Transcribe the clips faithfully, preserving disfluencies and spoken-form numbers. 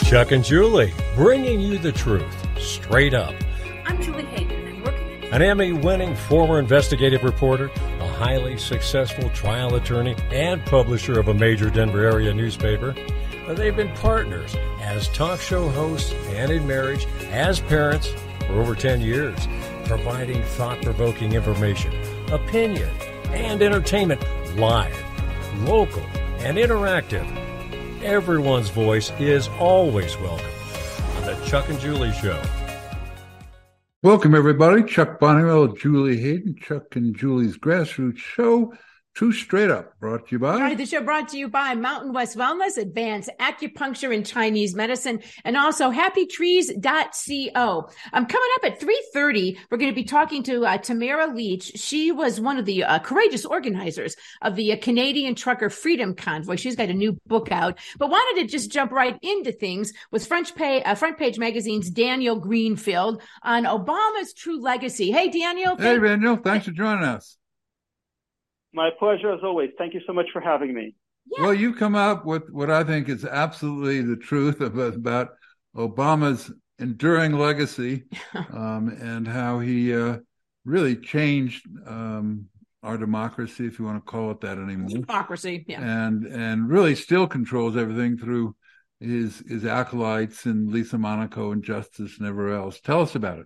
Chuck and Julie, bringing you the truth, straight up. I'm Julie Hayden. I'm working An Emmy-winning former investigative reporter, a highly successful trial attorney, and publisher of a major Denver area newspaper. They've been partners as talk show hosts and in marriage, as parents for over ten years, providing thought-provoking information, opinion, and entertainment live, local, and interactive. Everyone's voice is always welcome on the Chuck and Julie Show. Welcome, everybody. Chuck Bonnewell, Julie Hayden, Chuck and Julie's Grassroots Show. Two Straight Up, brought to you by... All right, the show brought to you by Mountain West Wellness, Advanced Acupuncture and Chinese Medicine, and also happy trees dot co. Um, coming up at three thirty, we're going to be talking to uh, Tamara Leach. She was one of the uh, courageous organizers of the uh, Canadian Trucker Freedom Convoy. She's got a new book out, but wanted to just jump right into things with Front Page, uh, Front Page Magazine's Daniel Greenfield on Obama's true legacy. Hey, Daniel. Hey, Daniel. Thanks for joining us. My pleasure, as always. Thank you so much for having me. Yeah. Well, you come up with what I think is absolutely the truth about, about Obama's enduring legacy um, and how he uh, really changed um, our democracy, if you want to call it that anymore. Democracy, yeah. And and really still controls everything through his his acolytes and Lisa Monaco and Justice and everywhere else. Tell us about it.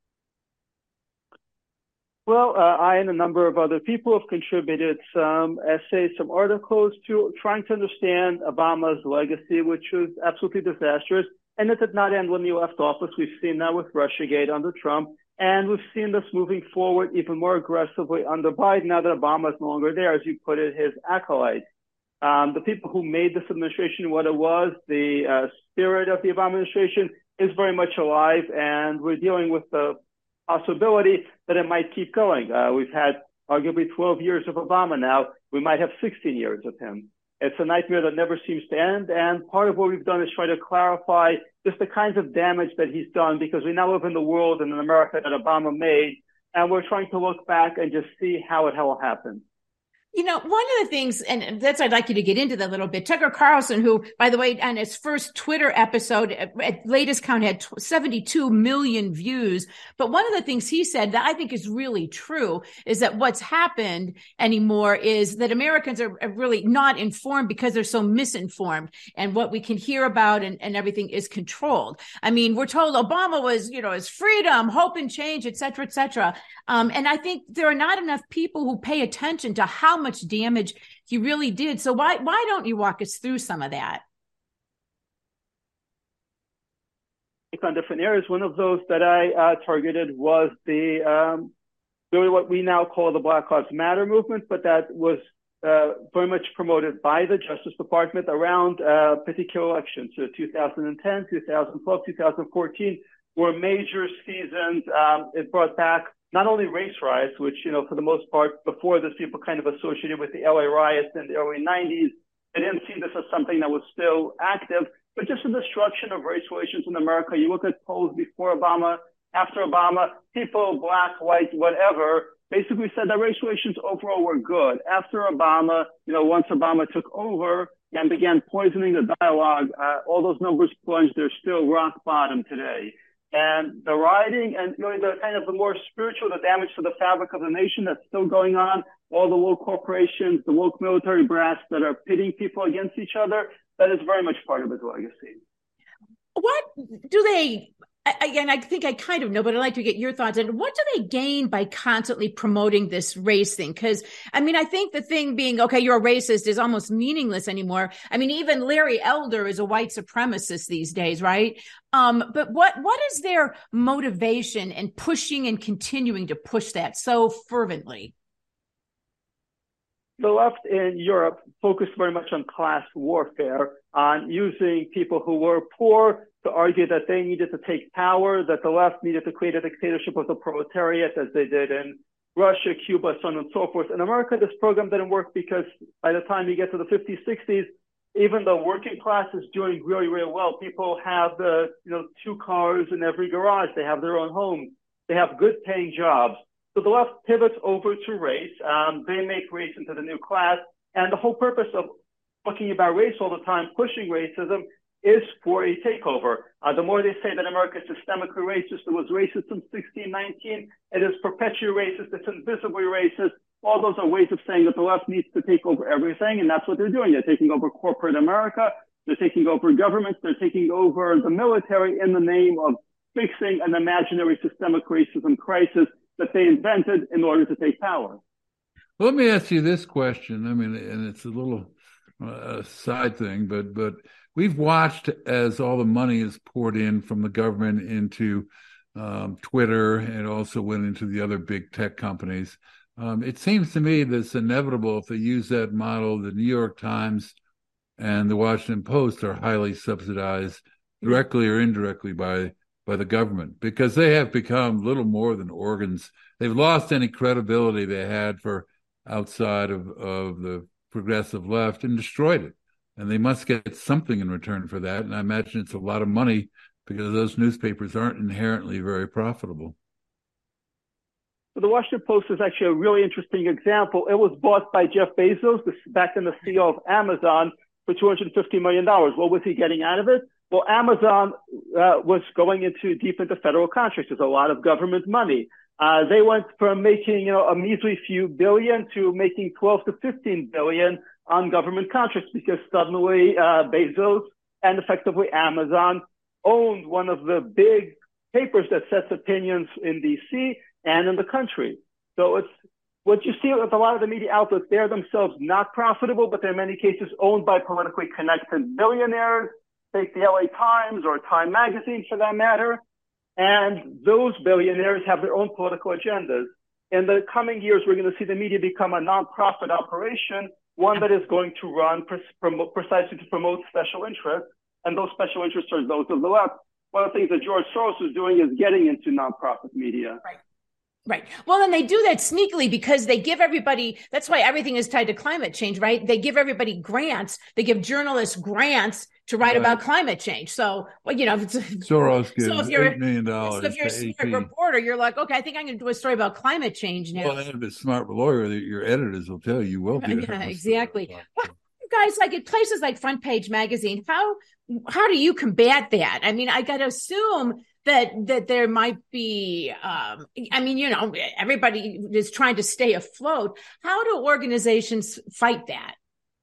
Well, uh, I and a number of other people have contributed some essays, some articles to trying to understand Obama's legacy, which was absolutely disastrous. And it did not end when he left office. We've seen that with Russiagate under Trump. And we've seen this moving forward even more aggressively under Biden now that Obama is no longer there, as you put it, his acolytes. Um, the people who made this administration what it was, the uh, spirit of the Obama administration is very much alive. And we're dealing with the possibility that it might keep going. Uh, we've had arguably twelve years of Obama now. We might have sixteen years of him. It's a nightmare that never seems to end. And part of what we've done is try to clarify just the kinds of damage that he's done, because we now live in the world and in America that Obama made. And we're trying to look back and just see how it all happened. You know, one of the things, and that's, I'd like you to get into that a little bit. Tucker Carlson, who, by the way, on his first Twitter episode, at latest count had seventy-two million views. But one of the things he said that I think is really true is that what's happened anymore is that Americans are, are really not informed because they're so misinformed. And what we can hear about and, and everything is controlled. I mean, we're told Obama was, you know, his freedom, hope and change, et cetera, et cetera. Um, and I think there are not enough people who pay attention to how much damage he really did. So why why don't you walk us through some of that? On different areas, one of those that I uh, targeted was the um, really what we now call the Black Lives Matter movement, but that was uh, very much promoted by the Justice Department around uh, particular elections. So two thousand ten, two thousand twelve, two thousand fourteen were major seasons. Um, it brought back not only race riots, which, you know, for the most part, before this, people kind of associated with the L A riots in the early nineties. They didn't see this as something that was still active, but just the destruction of race relations in America. You look at polls before Obama, after Obama, people, black, white, whatever, basically said that race relations overall were good. After Obama, you know, once Obama took over and began poisoning the dialogue, uh, all those numbers plunged. They're still rock bottom today. And the rioting and really the kind of the more spiritual, the damage to the fabric of the nation that's still going on, all the woke corporations, the woke military brass that are pitting people against each other, that is very much part of his legacy. What do they, again, I think I kind of know, but I'd like to get your thoughts on what do they gain by constantly promoting this race thing? Because, I mean, I think the thing being, okay, you're a racist is almost meaningless anymore. I mean, even Larry Elder is a white supremacist these days, right? Um, but what what is their motivation in pushing and continuing to push that so fervently? The left in Europe focused very much on class warfare, on using people who were poor to argue that they needed to take power, that the left needed to create a dictatorship of the proletariat, as they did in Russia, Cuba, so on and so forth. In America, this program didn't work because by the time you get to the fifties, sixties, even the working class is doing really, really well. People have the, you know, two cars in every garage. They have their own home. They have good paying jobs. So the left pivots over to race. Um, they make race into the new class. And the whole purpose of talking about race all the time, pushing racism, is for a takeover. Uh, the more they say that America is systemically racist, it was racist in sixteen nineteen, it is perpetually racist, it's invisibly racist. All those are ways of saying that the left needs to take over everything, and that's what they're doing. They're taking over corporate America, they're taking over governments, they're taking over the military in the name of fixing an imaginary systemic racism crisis that they invented in order to take power. Well, let me ask you this question. I mean, and it's a little uh, side thing, but but we've watched as all the money is poured in from the government into um, Twitter, and also went into the other big tech companies. Um, it seems to me that it's inevitable if they use that model. The New York Times and the Washington Post are highly subsidized, directly or indirectly, by by the government, because they have become little more than organs. They've lost any credibility they had for outside of, of the progressive left and destroyed it. And they must get something in return for that. And I imagine it's a lot of money, because those newspapers aren't inherently very profitable. The Washington Post is actually a really interesting example. It was bought by Jeff Bezos, the, back then the C E O of Amazon, for two hundred fifty million dollars. What was he getting out of it? Well, Amazon uh, was going into deep into federal contracts. There's a lot of government money. Uh, they went from making, you know, a measly few billion to making twelve to fifteen billion on government contracts, because suddenly uh, Bezos and effectively Amazon owned one of the big papers that sets opinions in D C and in the country. So it's what you see with a lot of the media outlets. They're themselves not profitable, but they're in many cases owned by politically connected billionaires. Take the L A Times or Time Magazine for that matter. And those billionaires have their own political agendas. In the coming years, we're going to see the media become a nonprofit operation, one that is going to run pre- prom- precisely to promote special interests. And those special interests are those of the left. One of the things that George Soros is doing is getting into nonprofit media. Right. Right. Well, then they do that sneakily, because they give everybody, that's why everything is tied to climate change, right? They give everybody grants. They give journalists grants to write right. about climate change. So, well, you know, if it's, Soros gives so if you're, eight million dollars. So if you're a smart A P reporter, you're like, okay, I think I'm going to do a story about climate change now. Well, and if it's a smart lawyer, your editors will tell you, you will be. Yeah, exactly. Well, you guys, like at places like Front Page Magazine, how, how do you combat that? I mean, I got to assume that that there might be, um, I mean, you know, everybody is trying to stay afloat. How do organizations fight that?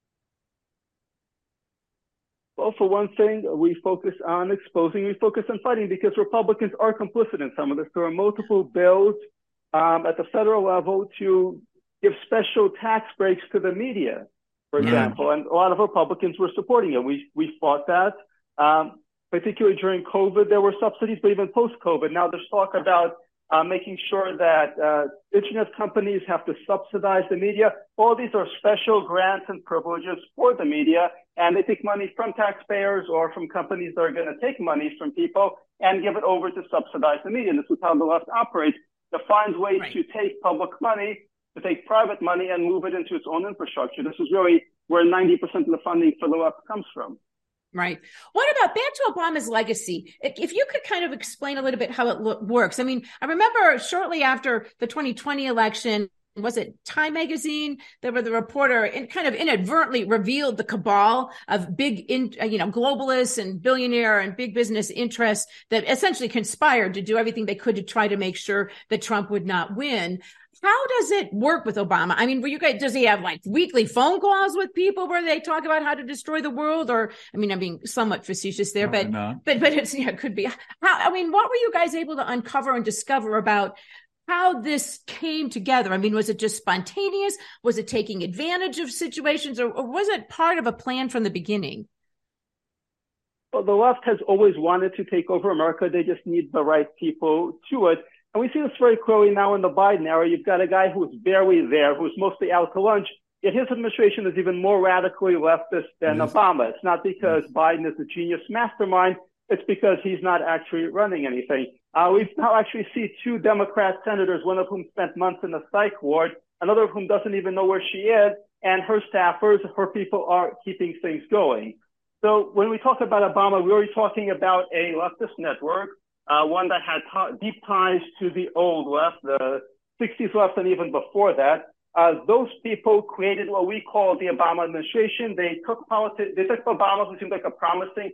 Well, for one thing, we focus on exposing, we focus on fighting, because Republicans are complicit in some of this. There are multiple bills um, at the federal level to give special tax breaks to the media, for example, mm. and a lot of Republicans were supporting it. We we fought that. Um, Particularly during COVID, there were subsidies, but even post-COVID, now there's talk about uh, making sure that uh, internet companies have to subsidize the media. All these are special grants and privileges for the media, and they take money from taxpayers or from companies that are going to take money from people and give it over to subsidize the media. And this is how the left operates. It finds ways right. to take public money, to take private money, and move it into its own infrastructure. This is really where ninety percent of the funding for the left comes from. Right. What about back to Obama's legacy? If you could kind of explain a little bit how it lo- works. I mean, I remember shortly after the twenty twenty election, was it Time Magazine? There were the reporter and kind of inadvertently revealed the cabal of big, in, you know, globalists and billionaire and big business interests that essentially conspired to do everything they could to try to make sure that Trump would not win. How does it work with Obama? I mean, were you guys, does he have like weekly phone calls with people where they talk about how to destroy the world? Or, I mean, I'm being somewhat facetious there, but, but, but it's, yeah, it could be. How, I mean, what were you guys able to uncover and discover about how this came together? I mean, was it just spontaneous? Was it taking advantage of situations, or, or was it part of a plan from the beginning? Well, the left has always wanted to take over America. They just need the right people to it. And we see this very clearly now in the Biden era. You've got a guy who's barely there, who's mostly out to lunch, yet his administration is even more radically leftist than yes. Obama. It's not because yes. Biden is a genius mastermind. It's because he's not actually running anything. Uh, we now actually see two Democrat senators, one of whom spent months in the psych ward, another of whom doesn't even know where she is, and her staffers, her people are keeping things going. So when we talk about Obama, we're already talking about a leftist network. Uh, one that had t- deep ties to the old left, the sixties left, and even before that. Uh, those people created what we call the Obama administration. They took politi- they took Obama, who seemed like a promising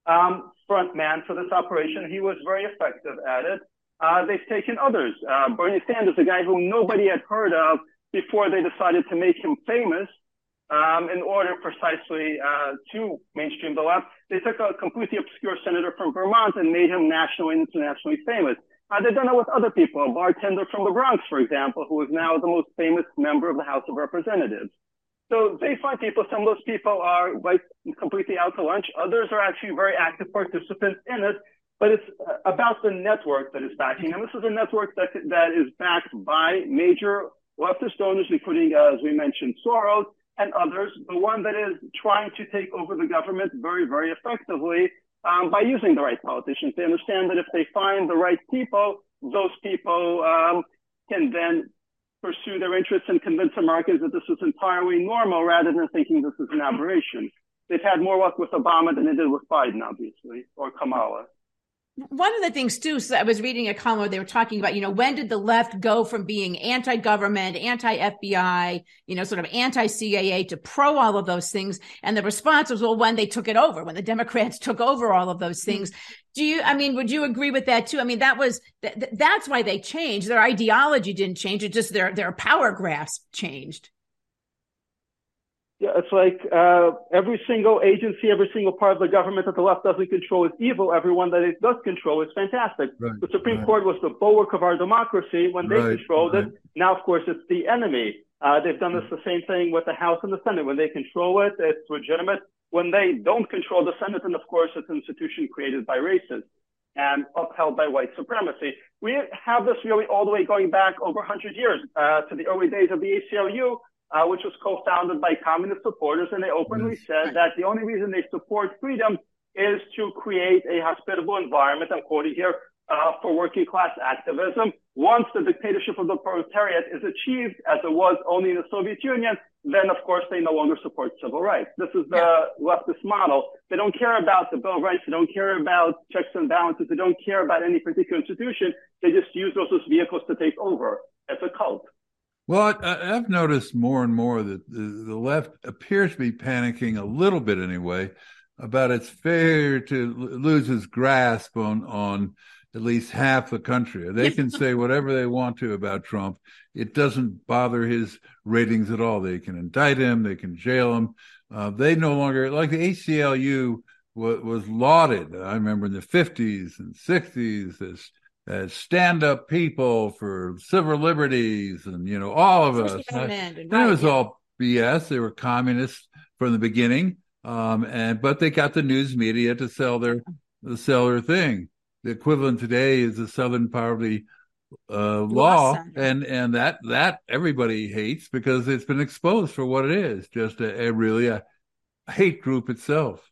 um, front man for this operation. He was very effective at it. Uh, they've taken others. Uh, Bernie Sanders, a guy who nobody had heard of before they decided to make him famous um, in order precisely uh, to mainstream the left. They took a completely obscure senator from Vermont and made him nationally and internationally famous. Uh, they've done it with other people, a bartender from the Bronx, for example, who is now the most famous member of the House of Representatives. So they find people, some of those people are like completely out to lunch. Others are actually very active participants in it. But it's about the network that is backing. And this is a network that that is backed by major leftist donors, including, uh, as we mentioned, Soros and others, the one that is trying to take over the government very, very effectively um, by using the right politicians. They understand that if they find the right people, those people um, can then pursue their interests and convince Americans that this is entirely normal rather than thinking this is an aberration. They've had more luck with Obama than they did with Biden, obviously, or Kamala. One of the things, too, so I was reading a column where they were talking about, you know, when did the left go from being anti-government, anti-F B I, you know, sort of anti-C A A to pro all of those things? And the response was, well, when they took it over, when the Democrats took over all of those things. Do you, I mean, would you agree with that, too? I mean, that was, th- that's why they changed. Their ideology didn't change. It just their, their power grasp changed. Yeah, it's like uh, every single agency, every single part of the government that the left doesn't control is evil. Everyone that it does control is fantastic. Right, the Supreme right. Court was the bulwark of our democracy when they right, controlled right. it. Now, of course, it's the enemy. Uh, they've done this the same thing with the House and the Senate. When they control it, it's legitimate. When they don't control the Senate, then, of course, it's an institution created by racists and upheld by white supremacy. We have this really all the way going back over one hundred years uh, to the early days of the A C L U. Uh, which was co-founded by communist supporters, and they openly said that the only reason they support freedom is to create a hospitable environment, I'm quoting here, uh, for working class activism. Once the dictatorship of the proletariat is achieved, as it was only in the Soviet Union, then of course they no longer support civil rights. This is the yeah. leftist model. They don't care about the Bill of Rights. They don't care about checks and balances. They don't care about any particular institution. They just use those as vehicles to take over. It's a cult. Well, I, I've noticed more and more that the, the left appears to be panicking a little bit anyway about its failure to lose its grasp on, on at least half the country. They can say whatever they want to about Trump. It doesn't bother his ratings at all. They can indict him. They can jail him. Uh, they no longer, like the A C L U was, was lauded. I remember in the fifties and sixties, this as stand-up people for civil liberties and, you know, all of us. And, and it was yeah. all B S. They were communists from the beginning. Um, and, but they got the news media to sell their, to sell their thing. The equivalent today is the Southern Poverty, uh, law. And, and that, that everybody hates because it's been exposed for what it is. Just a, a really a hate group itself.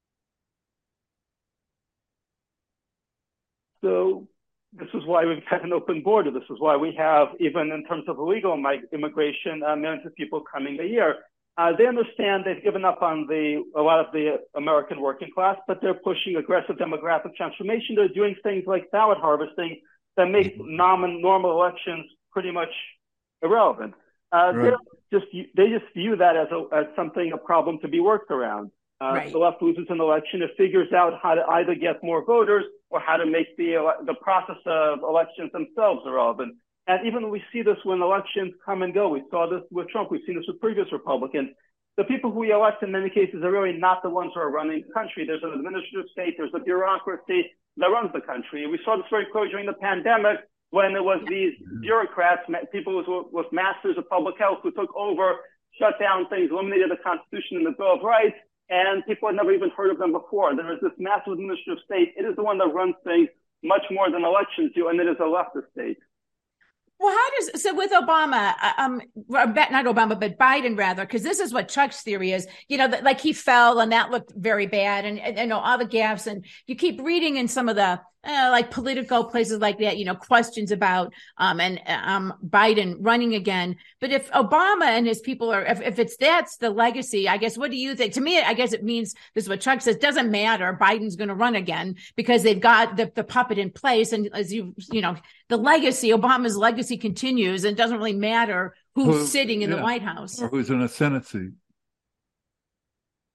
So, this is why we've had an open border. This is why we have, even in terms of illegal immigration, uh, millions of people coming a year. Uh, they understand they've given up on the a lot of the American working class, but they're pushing aggressive demographic transformation. They're doing things like ballot harvesting that make nom- normal elections pretty much irrelevant. Uh, right. They just they just view that as a as something a problem to be worked around. Uh, right. The left loses an election, it figures out how to either get more voters or how to make the the process of elections themselves irrelevant. And even we see this when elections come and go. We saw this with Trump. We've seen this with previous Republicans. The people who we elect in many cases are really not the ones who are running the country. There's an administrative state. There's a bureaucracy that runs the country. We saw this very clearly during the pandemic when it was these bureaucrats, people with, with masters of public health who took over, shut down things, eliminated the Constitution and the Bill of Rights, and people had never even heard of them before. There is this massive administrative state. It is the one that runs things much more than elections do, and it is a leftist state. Well, how does, so with Obama, um, not Obama, but Biden rather, because this is what Chuck's theory is, you know, that, like he fell and that looked very bad and, and, you know, all the gaffes, and you keep reading in some of the, uh, like Politico, places like that, you know, questions about, um, and, um, Biden running again. But if Obama and his people are, if, if it's, that's the legacy, I guess, what do you think? To me, I guess it means, this is what Chuck says, doesn't matter. Biden's going to run again because they've got the, the puppet in place. And as you, you know, the legacy, Obama's legacy continues, and it doesn't really matter who's Who, sitting in yeah, the White House. Or who's in a Senate seat.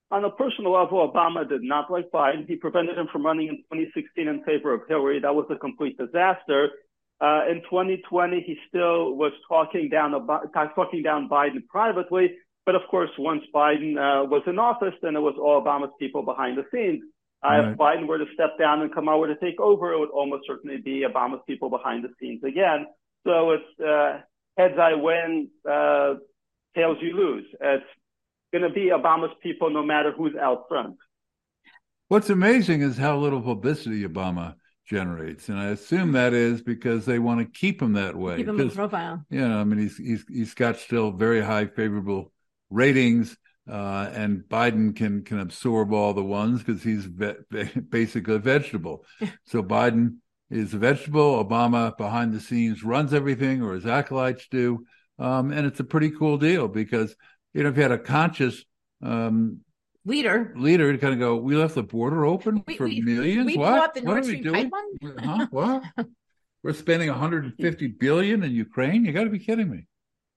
on a personal level, Obama did not like Biden. He prevented him from running in twenty sixteen in favor of Hillary. That was a complete disaster. Uh, in twenty twenty, he still was talking down about, talking down Biden privately. But of course, once Biden uh, was in office, then it was all Obama's people behind the scenes. Uh, right. If Biden were to step down and Kamala were to take over, it would almost certainly be Obama's people behind the scenes again. So it's uh, heads I win, uh, tails you lose. It's going to be Obama's people no matter who's out front. What's amazing is how little publicity Obama generates, and I assume that is because they want to keep him that way. Keep him in profile. Yeah, you know, I mean, he's he's he's got still very high favorable ratings, uh, and Biden can can absorb all the ones because he's ve- basically a vegetable. So Biden is a vegetable. Obama behind the scenes runs everything, or his acolytes do, um, and it's a pretty cool deal because you know if you had a conscious um, leader leader to kind of go, we left the border open we, for we, millions. We what? The what Nord are we Stream doing? Pipeline? Huh? What? We're spending one hundred fifty billion in Ukraine. You got to be kidding me.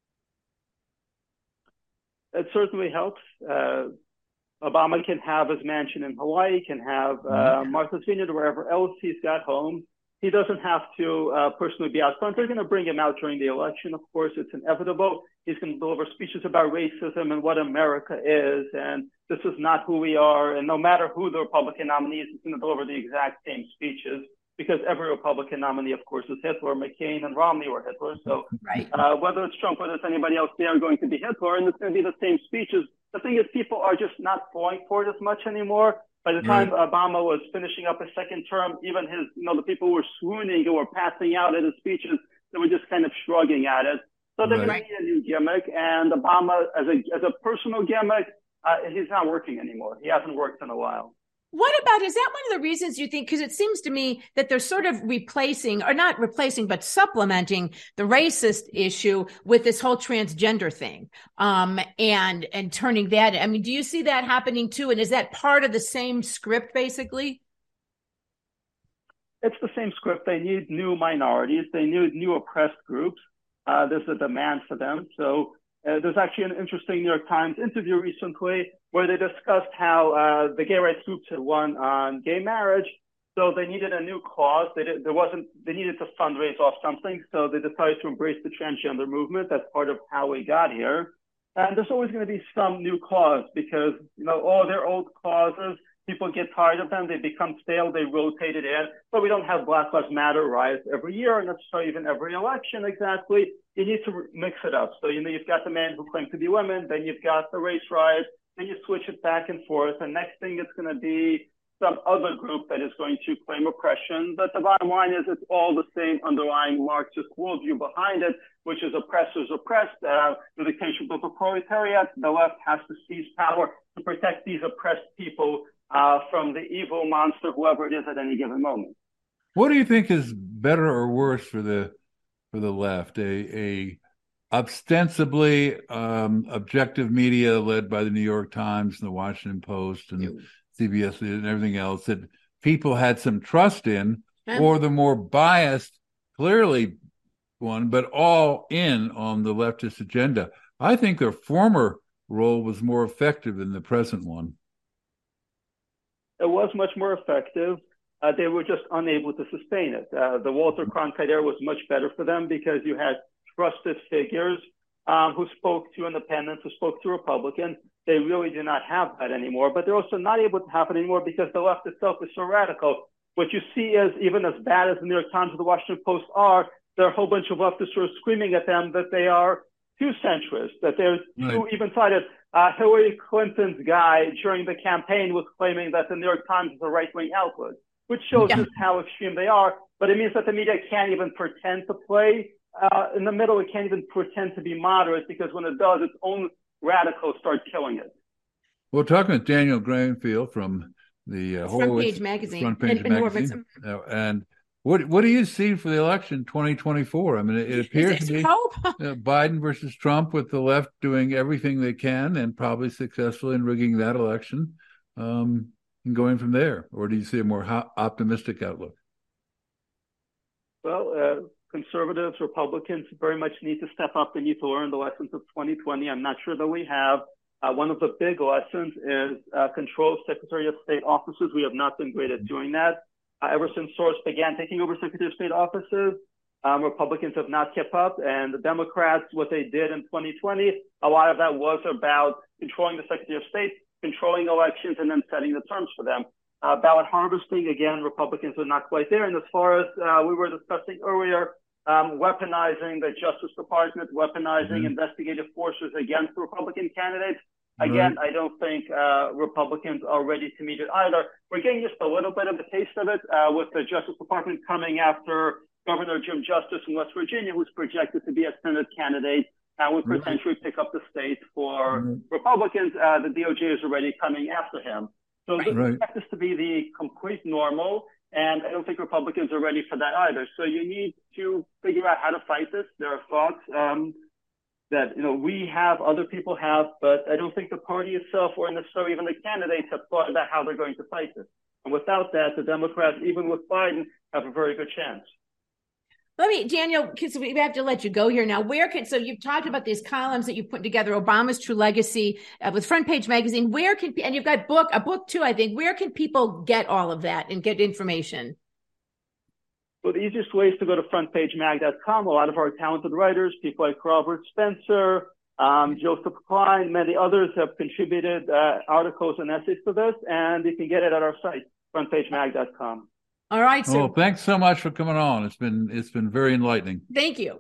It certainly helps. Uh, Obama can have his mansion in Hawaii, can have uh, Martha's Vineyard, or wherever else he's got homes. He doesn't have to uh, personally be out front. They're going to bring him out during the election. Of course, it's inevitable. He's going to deliver speeches about racism and what America is, and this is not who we are. And no matter who the Republican nominee is, he's going to deliver the exact same speeches because every Republican nominee, of course, is Hitler. McCain and Romney were Hitler. So right. uh, whether it's Trump, whether it's anybody else, they are going to be Hitler, and it's going to be the same speeches. The thing is, people are just not falling for it as much anymore. By the time right. Obama was finishing up his second term, even his, you know, the people who were swooning or were passing out at his speeches, they were just kind of shrugging at it. So they're right. going to need a new gimmick. And Obama, as a as a personal gimmick, uh, he's not working anymore. He hasn't worked in a while. What about, is that one of the reasons you think, because it seems to me that they're sort of replacing, or not replacing, but supplementing the racist issue with this whole transgender thing, um, and, and turning that, I mean, do you see that happening too? And is that part of the same script, basically? It's the same script. They need new minorities. They need new oppressed groups. Uh, there's a demand for them. So Uh, there's actually an interesting New York Times interview recently where they discussed how uh, the gay rights groups had won on gay marriage. So they needed a new cause. They did, there wasn't, they needed to fundraise off something. So they decided to embrace the transgender movement. That's part of how we got here. And there's always going to be some new cause because, you know, all their old causes, people get tired of them. They become stale. They rotate it in. But we don't have Black Lives Matter riots every year, and that's not even every election exactly. You need to mix it up. So, you know, you've got the men who claim to be women, then you've got the race riots, then you switch it back and forth. And next thing it's going to be some other group that is going to claim oppression. But the bottom line is it's all the same underlying Marxist worldview behind it, which is oppressors oppressed, uh, the dictatorship of the proletariat. The left has to seize power to protect these oppressed people uh, from the evil monster, whoever it is at any given moment. What do you think is better or worse for the for the left? A, a ostensibly um, objective media led by the New York Times and the Washington Post and yeah. C B S and everything else that people had some trust in, um, or the more biased, clearly one, but all in on the leftist agenda? I think their former role was more effective than the present one. It was much more effective. Uh, they were just unable to sustain it. Uh, the Walter Cronkite era was much better for them because you had trusted figures um, who spoke to independents, who spoke to Republicans. They really do not have that anymore, but they're also not able to have it anymore because the left itself is so radical. What you see is, even as bad as the New York Times or the Washington Post are, there are a whole bunch of leftists who are screaming at them that they are too centrist, that they're right. too even-sided. Uh, Hillary Clinton's guy during the campaign was claiming that the New York Times is a right-wing outlet, which shows yeah. just how extreme they are. But it means that the media can't even pretend to play uh, in the middle. It can't even pretend to be moderate because when it does, its own radicals start killing it. Well, talking with Daniel Granfield from the uh, Front Page Magazine, Front Page and, Magazine, and, uh, and what what do you see for the election twenty twenty-four? I mean, it, it appears to be uh, Biden versus Trump, with the left doing everything they can and probably successfully in rigging that election. Um, And going from there, or do you see a more ho- optimistic outlook? Well, uh, conservatives, Republicans very much need to step up. They need to learn the lessons of twenty twenty. I'm not sure that we have. Uh, one of the big lessons is uh, control of Secretary of State offices. We have not been great at doing that. Uh, ever since Soros began taking over Secretary of State offices, um, Republicans have not kept up. And the Democrats, what they did in twenty twenty, a lot of that was about controlling the Secretary of State, controlling elections, and then setting the terms for them. Uh, ballot harvesting, again, Republicans are not quite there. And as far as uh, we were discussing earlier, um, weaponizing the Justice Department, weaponizing mm-hmm. investigative forces against Republican candidates, again, right. I don't think uh, Republicans are ready to meet it either. We're getting just a little bit of a taste of it uh, with the Justice Department coming after Governor Jim Justice in West Virginia, who's projected to be a Senate candidate and would potentially pick up the state for mm-hmm. Republicans. Uh, the D O J is already coming after him. So right. we expect this to be the complete normal, and I don't think Republicans are ready for that either. So you need to figure out how to fight this. There are thoughts um, that you know we have, other people have, but I don't think the party itself or necessarily even the candidates have thought about how they're going to fight this. And without that, the Democrats, even with Biden, have a very good chance. Let me, Daniel, because we have to let you go here now. Where can, so you've talked about these columns that you've put together, Obama's True Legacy uh, with Front Page Magazine. Where can, and you've got book, a book too, I think. Where can people get all of that and get information? Well, the easiest way is to go to front page mag dot com. A lot of our talented writers, people like Robert Spencer, um, Joseph Klein, many others have contributed uh, articles and essays to this, and you can get it at our site, front page mag dot com. All right. So, well, thanks so much for coming on. It's been it's been very enlightening. Thank you.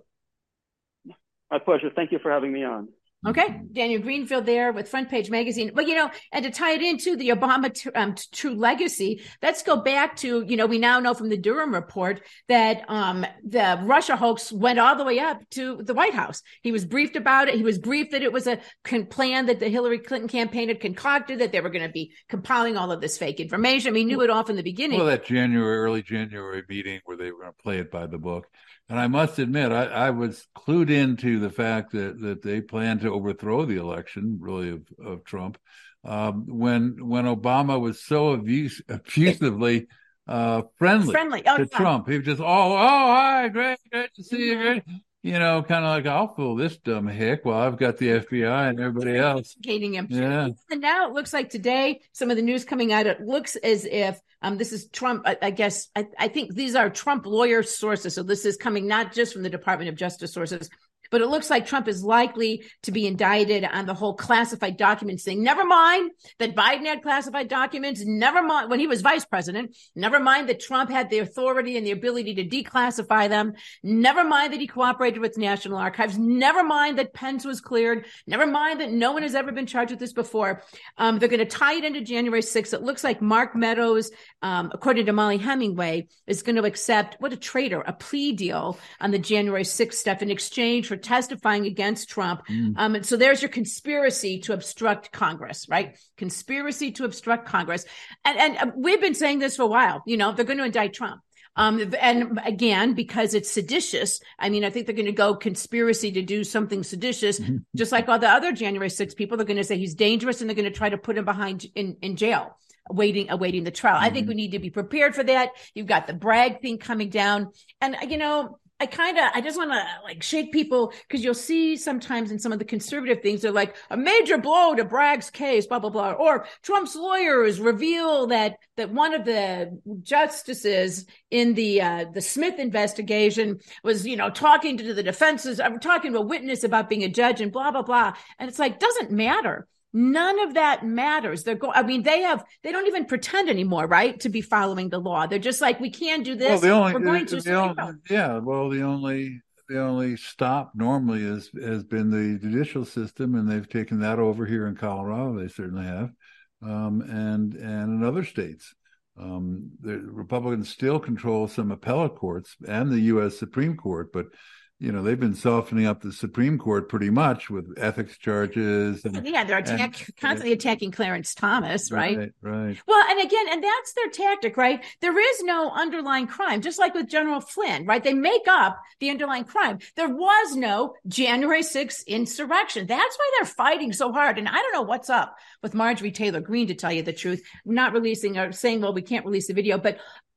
My pleasure. Thank you for having me on. Okay. Daniel Greenfield there with Front Page Magazine. But, you know, and to tie it into the Obama t- um, t- True Legacy, let's go back to, you know, we now know from the Durham report that um, the Russia hoax went all the way up to the White House. He was briefed about it. He was briefed that it was a con- plan that the Hillary Clinton campaign had concocted, that they were going to be compiling all of this fake information. I mean, he knew it all from the beginning. Well, that January, early January meeting where they were going to play it by the book. And I must admit, I, I was clued into the fact that, that they planned to overthrow the election, really, of, of Trump, um, when when Obama was so abuse, effusively uh, friendly, friendly. Oh, to yeah. Trump. He was just, oh, oh, hi, great, great to see you, great. You know, kind of like, I'll fool this dumb hick while I've got the F B I and everybody else. Hating him. Yeah. And now it looks like today, some of the news coming out, it looks as if um, this is Trump. I, I guess I, I think these are Trump lawyer sources. So this is coming not just from the Department of Justice sources, but it looks like Trump is likely to be indicted on the whole classified documents thing. Never mind that Biden had classified documents. Never mind when he was vice president. Never mind that Trump had the authority and the ability to declassify them. Never mind that he cooperated with National Archives. Never mind that Pence was cleared. Never mind that no one has ever been charged with this before. Um, they're going to tie it into January sixth. It looks like Mark Meadows, um, according to Molly Hemingway, is going to accept, what a traitor, a plea deal on the January sixth stuff in exchange for testifying against Trump. Mm. Um, and so there's your conspiracy to obstruct Congress, right? Conspiracy to obstruct Congress. And, and uh, we've been saying this for a while, you know, they're going to indict Trump. Um, and again, because it's seditious, I mean, I think they're going to go conspiracy to do something seditious, just like all the other January sixth people. They're going to say he's dangerous and they're going to try to put him behind in, in jail. Awaiting, awaiting the trial. Mm-hmm. I think we need to be prepared for that. You've got the Bragg thing coming down. And, you know, I kind of, I just want to like shake people, because you'll see sometimes in some of the conservative things, they're like a major blow to Bragg's case, blah, blah, blah. Or Trump's lawyers reveal that, that one of the justices in the, uh, the Smith investigation was, you know, talking to the defenses, I'm talking to a witness about being a judge and blah, blah, blah. And it's like, doesn't matter. None of that matters. They're going, I mean, they have, they don't even pretend anymore, right? To be following the law. They're just like, we can't do this. Well, the only, We're going to. the only, yeah. Well, the only, the only stop normally is, has been the judicial system, and they've taken that over here in Colorado. They certainly have. Um, and, and in other states, um, the Republicans still control some appellate courts and the U S Supreme Court, but you know, they've been softening up the Supreme Court pretty much with ethics charges. And, yeah, they're attack, and, constantly attacking Clarence Thomas, right? Right, right. Well, and again, and that's their tactic, right? There is no underlying crime, just like with General Flynn, right? They make up the underlying crime. There was no January sixth insurrection. That's why they're fighting so hard. And I don't know what's up with Marjorie Taylor Greene, to tell you the truth, not releasing or saying, well, we can't release the video, but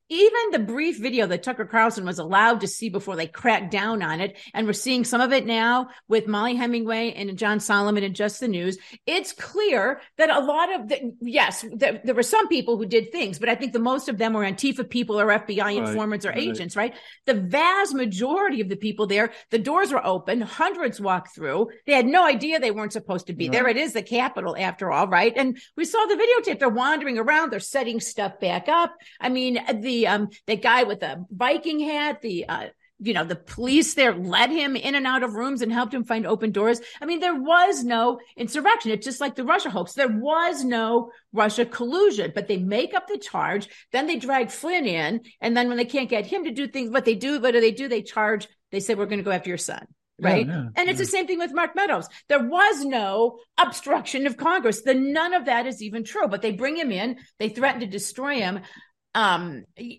even the brief video that Tucker Carlson was allowed to see before they cracked down on it, and we're seeing some of it now with Molly Hemingway and John Solomon and Just the News, it's clear that a lot of the, yes, there, there were some people who did things, but I think the most of them were Antifa people or F B I right, informants or right. agents, right? The vast majority of the people there, the doors were open, hundreds walked through. They had no idea they weren't supposed to be right. there. It is the Capitol after all, right? And we saw the videotape. They're wandering around. They're setting stuff back up. I mean, the The um the guy with the Viking hat, the uh you know the police there led him in and out of rooms and helped him find open doors. I mean, there was no insurrection. It's just like the Russia hoax. There was no Russia collusion, but they make up the charge. Then they drag Flynn in, and then when they can't get him to do things, what they do, what do they do? They charge. They say we're going to go after your son. Right. Yeah, yeah, and it's yeah. the same thing with Mark Meadows. There was no obstruction of Congress. The none of that is even true, but they bring him in. They threaten to destroy him. Um,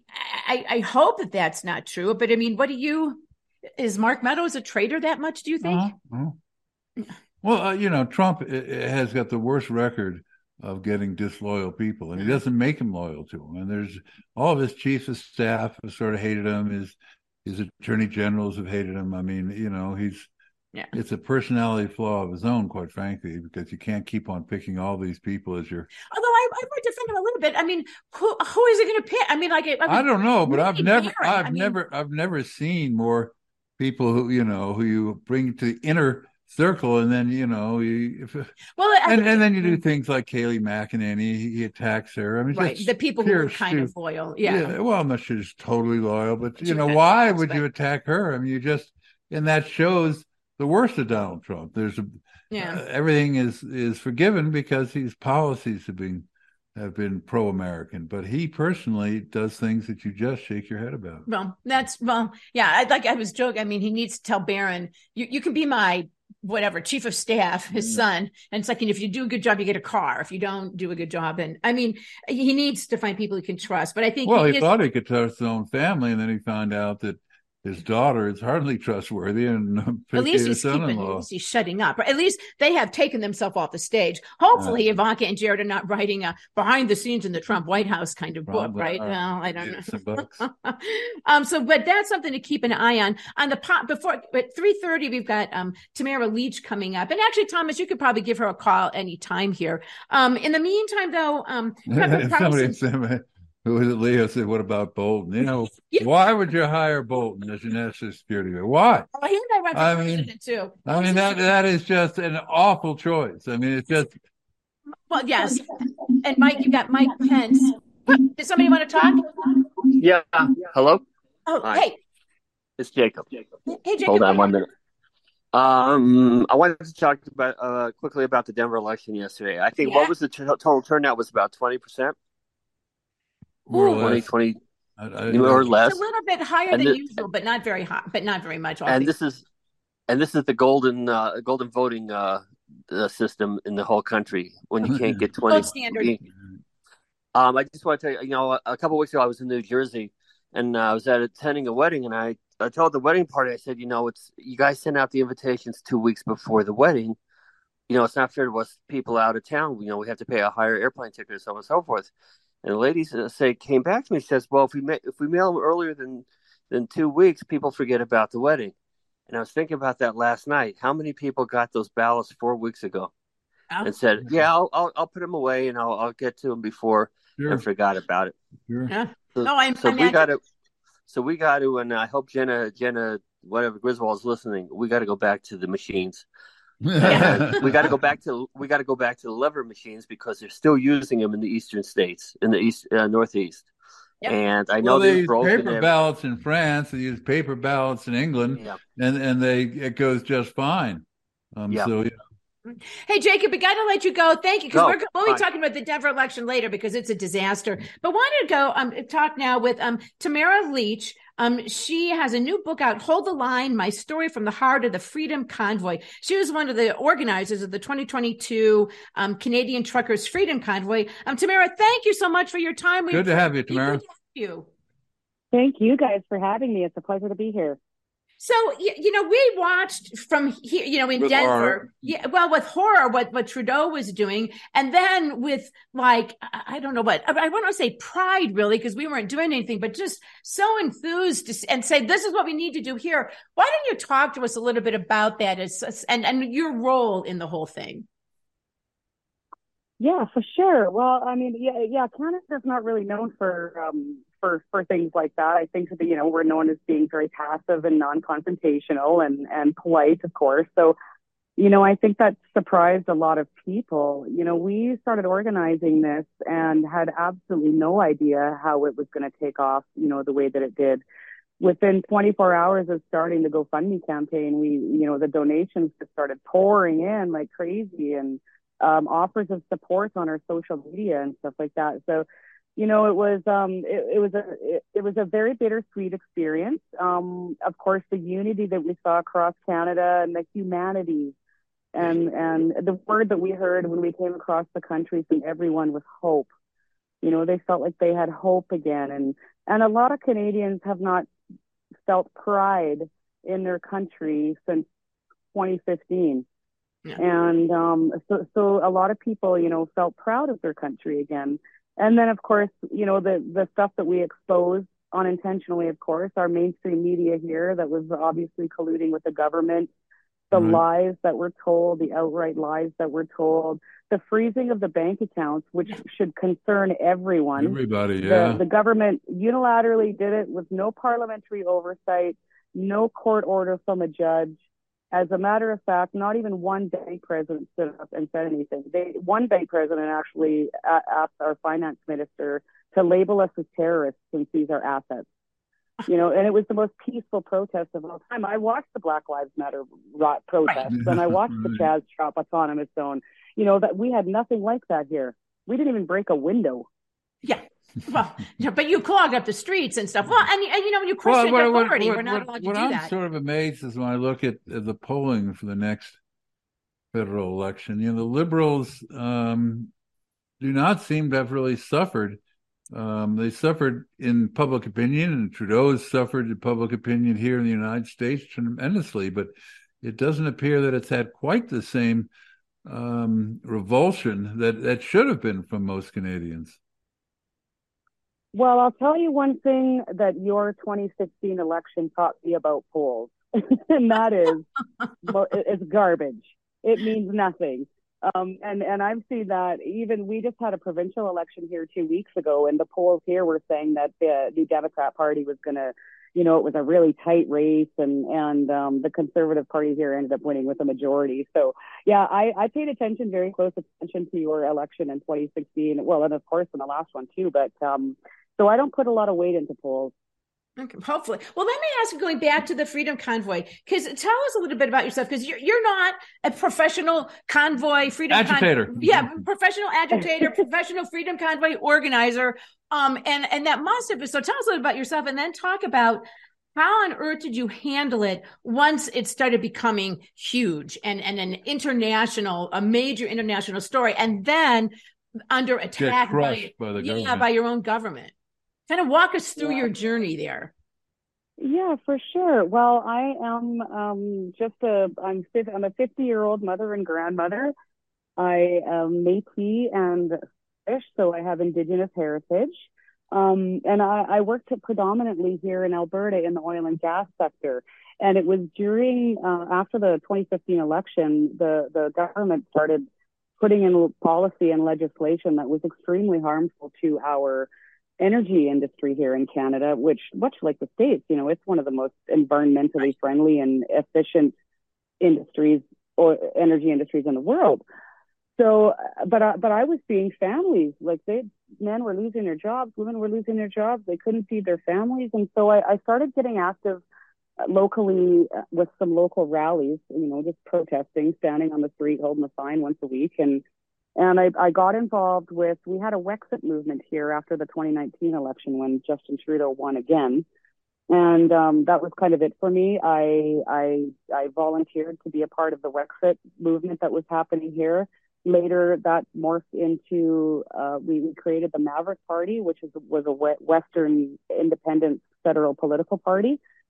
I, I hope that that's not true, but I mean, what do you, is Mark Meadows a traitor that much, do you think? Uh-huh. Well, uh, you know, Trump has got the worst record of getting disloyal people, and he doesn't make them loyal to him. And there's all of his chiefs of staff have sort of hated him. His, his attorney generals have hated him. I mean, you know, he's, yeah. it's a personality flaw of his own, quite frankly, because you can't keep on picking all these people as your. Although I, I might defend him a little bit. I mean, who who is he going to pick? I mean, like I, mean, I don't know, but I've never, Barron. I've I mean, never, I've never seen more people who you know who you bring to the inner circle, and then you know, you, if, well, I and think, and then you do things like Kayleigh McEnany. He, he attacks her. I mean, right, the people who are kind of loyal. Yeah. yeah. Well, I'm not sure she's totally loyal, but you She know, has, why would but... you attack her? I mean, you just, and that shows the worst of Donald Trump. There's a, yeah. uh, everything is is forgiven because his policies have been have been pro-American, but he personally does things that you just shake your head about. Well, that's well, yeah. I like I was joking. I mean, he needs to tell Barron, you you can be my whatever chief of staff, his mm. son, and it's like, and if you do a good job, you get a car. If you don't do a good job, and I mean, he needs to find people he can trust. But I think well, he, he thought he could trust his own family, and then he found out that his daughter is hardly trustworthy, and at least he's keeping, at least he's shutting up. At least they have taken themselves off the stage. Hopefully, uh, Ivanka and Jared are not writing a behind the scenes in the Trump White House kind of book, right? Uh, well, I don't know. um, so, but that's something to keep an eye on. On the pot before at three thirty, we've got um Tamara Leach coming up, and actually, Thomas, you could probably give her a call anytime here. Um, in the meantime, though, um, somebody said. Who was it? Leo said, "What about Bolton? You know, yeah. why would you hire Bolton as your national security guard? Why?" Well, he and I went for I president mean, too. I mean that that is just an awful choice. I mean, it's just. Well, yes, and Mike, you got Mike Pence. Did somebody want to talk? Yeah. Hello. Oh, Hi. Hey. It's Jacob. Hey, Jacob. Hold on one minute. Um, I wanted to talk about uh, quickly about the Denver election yesterday. I think yeah. what was the t- total turnout was about twenty percent. More or less. twenty, I, I, or less. It's a little bit higher and than this, usual, but not very high, but not very much. And this is, and this is the golden, uh, golden voting uh, uh, system in the whole country when you can't get twenty. Gold standard. Um, I just want to tell you, you know, a, a couple of weeks ago I was in New Jersey, and uh, I was at attending a wedding, and I, I told the wedding party, I said, you know, it's you guys send out the invitations two weeks before the wedding. You know, it's not fair to us people out of town. You know, we have to pay a higher airplane ticket and so on and so forth. And the lady say came back to me and says, "Well, if we ma- if we mail them earlier than than two weeks, people forget about the wedding." And I was thinking about that last night. How many people got those ballots four weeks ago oh. and said, "Yeah, I'll, I'll I'll put them away and I'll I'll get to them before," sure. and forgot about it. Sure. Yeah. So, no, I'm. So I'm we got to. So we got to, and I hope Jenna Jenna whatever Griswold is listening. We got to go back to the machines. Yeah. we got to go back to we got to go back to the lever machines because they're still using them in the eastern states, in the east uh, northeast. Yep. And I know well, they use broken paper ballots in France. They use paper ballots in England, yep. and and they it goes just fine. Um, yep. So yeah. Hey, Jacob, we got to let you go. Thank you, because we're we'll be talking about the Denver election later because it's a disaster. But wanted to go um talk now with um Tamara Leach. Um, she has a new book out, Hold the Line, My Story from the Heart of the Freedom Convoy. She was one of the organizers of the twenty twenty-two um, Canadian Truckers Freedom Convoy. Um, Tamara, thank you so much for your time. Good we to have you, Tamara. You. Thank you guys for having me. It's a pleasure to be here. So, you, you know, we watched from here, you know, in With Denver, horror. yeah, well, with horror, what, what Trudeau was doing. And then with like, I I don't know what, I, I want to say pride really, because we weren't doing anything, but just so enthused to, and say, this is what we need to do here. Why don't you talk to us a little bit about that as, and, and your role in the whole thing? Yeah, for sure. Well, I mean, yeah, yeah, Canada's not really known for um for for things like that. I think that, you know, we're known as being very passive and non-confrontational and and polite, of course. So, you know, I think that surprised a lot of people. You know, we started organizing this and had absolutely no idea how it was going to take off, you know, the way that it did. Within twenty-four hours of starting the GoFundMe campaign, we, you know, the donations just started pouring in like crazy, and um, offers of support on our social media and stuff like that. So, you know, it was um, it, it was a it, it was a very bittersweet experience. Um, of course, the unity that we saw across Canada and the humanity, and and the word that we heard when we came across the country from everyone was hope. You know, they felt like they had hope again, and and a lot of Canadians have not felt pride in their country since twenty fifteen. Yeah. And um, so, so a lot of people, you know, felt proud of their country again. And then, of course, you know, the, the stuff that we exposed unintentionally, of course, our mainstream media here that was obviously colluding with the government, the mm-hmm. lies that were told, the outright lies that were told, the freezing of the bank accounts, which should concern everyone. Everybody, yeah. The, the government unilaterally did it with no parliamentary oversight, no court order from a judge. As a matter of fact, not even one bank president stood up and said anything. They, one bank president actually asked our finance minister to label us as terrorists and seize our assets. You know, and it was the most peaceful protest of all time. I watched the Black Lives Matter protests, right. and I watched right. the Chaz Chop autonomous zone. You know, that we had nothing like that here. We didn't even break a window. Yeah. Well, but you clogged up the streets and stuff. Well, and, and you know, you question well, what, authority. What, what, We're not allowed to what do I'm that. What I'm sort of amazed is when I look at, at the polling for the next federal election. You know, the Liberals um, do not seem to have really suffered. Um, they suffered in public opinion, and Trudeau has suffered in public opinion here in the United States tremendously. But it doesn't appear that it's had quite the same um, revulsion that, that should have been from most Canadians. Well, I'll tell you one thing that your twenty sixteen election taught me about polls, and that is, well, it's garbage. It means nothing. Um, and, and I've seen that even, we just had a provincial election here two weeks ago, and the polls here were saying that the, the Democrat Party was going to, you know, it was a really tight race, and, and um, the Conservative Party here ended up winning with a majority. So, yeah, I, I paid attention, very close attention to your election in twenty sixteen. Well, and of course in the last one too, but um, so I don't put a lot of weight into polls. Okay, hopefully. Well, let me ask you, going back to the Freedom Convoy, because tell us a little bit about yourself, because you're you're not a professional convoy freedom agitator. Con- yeah, professional agitator, professional Freedom Convoy organizer, um, and and that must have been. So tell us a little about yourself, and then talk about how on earth did you handle it once it started becoming huge and and an international, a major international story, and then under attack by, by, by the yeah, government. by your own government. Kind of walk us through yeah. your journey there. Yeah, for sure. Well, I am um, just a, I'm, I'm a fifty-year-old mother and grandmother. I am Métis and Fish, so I have Indigenous heritage. Um, and I, I worked predominantly here in Alberta in the oil and gas sector. And it was during, uh, after the twenty fifteen election, the, the government started putting in policy and legislation that was extremely harmful to our energy industry here in Canada, which, much like the States, you know, it's one of the most environmentally friendly and efficient industries or energy industries in the world. So, but I, but I was seeing families, like they, men were losing their jobs, women were losing their jobs, they couldn't feed their families. And so I, I started getting active locally with some local rallies, you know, just protesting, standing on the street, holding a sign once a week. And And I, I got involved with, we had a Wexit movement here after the twenty nineteen election when Justin Trudeau won again. And um, that was kind of it for me. I, I, I volunteered to be a part of the Wexit movement that was happening here. Later, that morphed into, uh, we, we created the Maverick Party, which is, was a Western independent federal political party.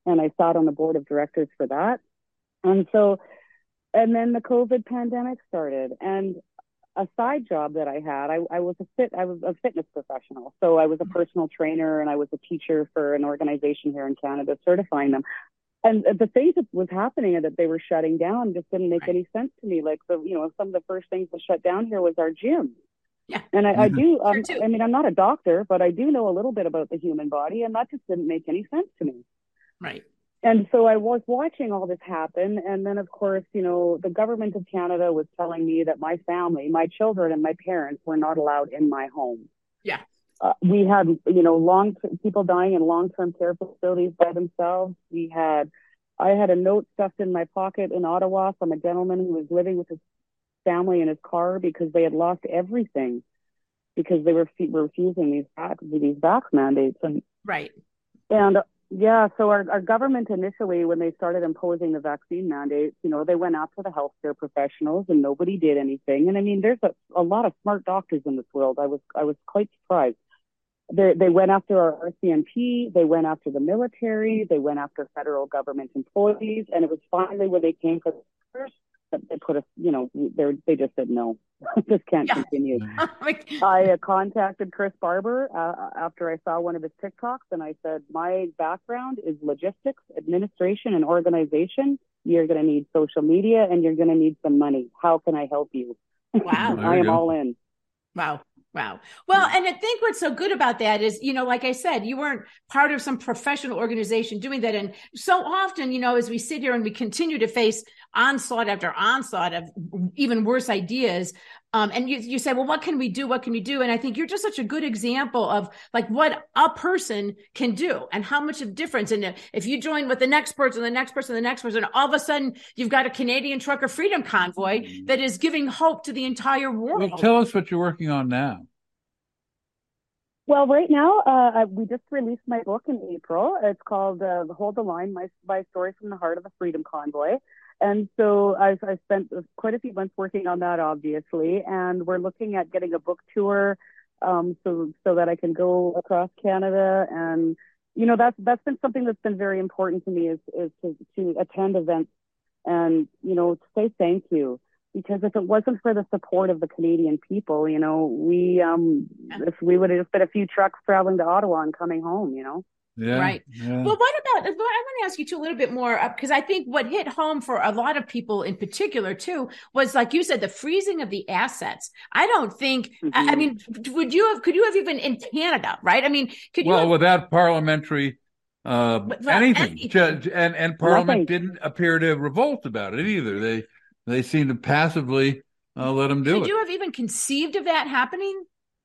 and I sat on the board of directors for that. And so, and then the COVID pandemic started, and a side job that I had, I, I was a fit, I was a fitness professional. So I was a personal trainer, and I was a teacher for an organization here in Canada, certifying them. And the things that was happening and that they were shutting down just didn't make right. any sense to me. Like, the, you know, some of the first things that shut down here was our gym. Yeah. And I, mm-hmm. I do, um, I mean, I'm not a doctor, but I do know a little bit about the human body, and that just didn't make any sense to me. Right. And so I was watching all this happen. And then, of course, you know, the government of Canada was telling me that my family, my children and my parents were not allowed in my home. Yeah. Uh, we had, you know, long people dying in long-term care facilities by themselves. We had, I had a note stuffed in my pocket in Ottawa from a gentleman who was living with his family in his car because they had lost everything because they were, were refusing these vax, these vax mandates. And, right. And yeah, so our, our government initially, when they started imposing the vaccine mandates, you know, they went after the healthcare professionals and nobody did anything. And I mean, there's a, a lot of smart doctors in this world. I was, I was quite surprised. They, they went after our R C M P, they went after the military, they went after federal government employees, and it was finally when they came for the first that they put us, you know, they they just said no, this can't yeah. continue. I uh, contacted Chris Barber uh, after I saw one of his TikToks, and I said, my background is logistics, administration, and organization. You're going to need social media, and you're going to need some money. How can I help you? Wow, I am all in. Wow. Wow. Well, and I think what's so good about that is, you know, like I said, you weren't part of some professional organization doing that. And so often, you know, as we sit here and we continue to face onslaught after onslaught of even worse ideas, um, and you, you say, well, what can we do? What can we do? And I think you're just such a good example of like what a person can do and how much of difference. And if you join with the next person, the next person, the next person, all of a sudden you've got a Canadian Trucker Freedom Convoy that is giving hope to the entire world. Well, tell us what you're working on now. Well, right now, uh, we just released my book in April. It's called uh, Hold the Line, My, my Story from the Heart of the Freedom Convoy. And so I've, I've spent quite a few months working on that, obviously. And we're looking at getting a book tour um, so so that I can go across Canada. And, you know, that's that's been something that's been very important to me is, is to, to attend events and, you know, to say thank you. Because if it wasn't for the support of the Canadian people, you know, we um, if we would have just been a few trucks traveling to Ottawa and coming home, you know. Yeah. Right. Yeah. Well, what about, I want to ask you too a little bit more, because I think what hit home for a lot of people in particular too, was like you said, the freezing of the assets. I don't think, mm-hmm. I, I mean, would you have, could you have even in Canada, right? I mean, could you Well, have, without parliamentary, uh, well, anything, anything. and, and Parliament Nothing. didn't appear to revolt about it either. They, they seemed to passively uh, let them do could it. Could you have even conceived of that happening?